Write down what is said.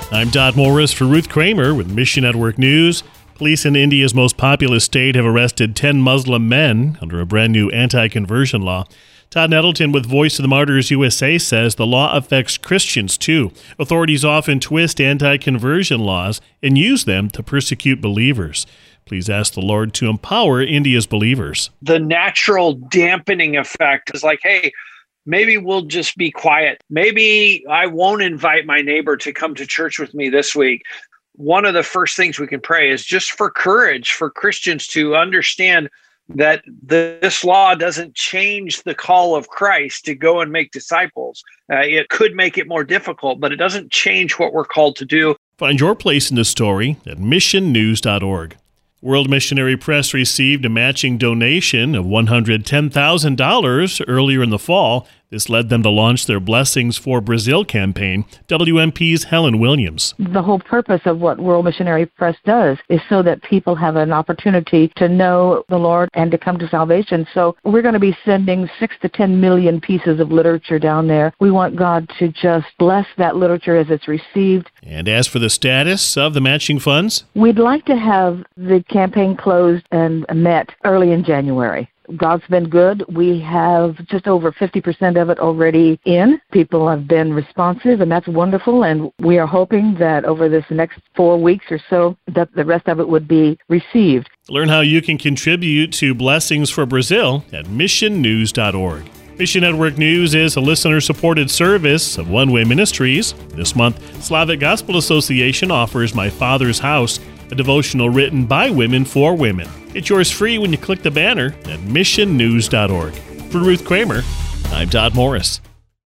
I'm Todd Morris for Ruth Kramer with Mission Network News. Police in India's most populous state have arrested 10 Muslim men under a brand new anti-conversion law. Todd Nettleton with Voice of the Martyrs USA says the law affects Christians too. Authorities often twist anti-conversion laws and use them to persecute believers. Please ask the Lord to empower India's believers. The natural dampening effect is like, hey, maybe we'll just be quiet. Maybe I won't invite my neighbor to come to church with me this week. One of the first things we can pray is just for courage for Christians to understand that this law doesn't change the call of Christ to go and make disciples. It could make it more difficult, but it doesn't change what we're called to do. Find your place in the story at missionnews.org. World Missionary Press received a matching donation of $110,000 earlier in the fall. This led them to launch their Blessings for Brazil campaign. WMP's Helen Williams. The whole purpose of what World Missionary Press does is so that people have an opportunity to know the Lord and to come to salvation. So we're going to be sending 6 to 10 million pieces of literature down there. We want God to just bless that literature as it's received. And as for the status of the matching funds? We'd like to have the campaign closed and met early in January. God's been good. We have just over 50% of it already in. People have been responsive, and that's wonderful. And we are hoping that over this next 4 weeks or so, that the rest of it would be received. Learn how you can contribute to Blessings for Brazil at missionnews.org. Mission Network News is a listener-supported service of One Way Ministries. This month, Slavic Gospel Association offers My Father's House, a devotional written by women for women. It's yours free when you click the banner at missionnews.org. For Ruth Kramer, I'm Todd Morris.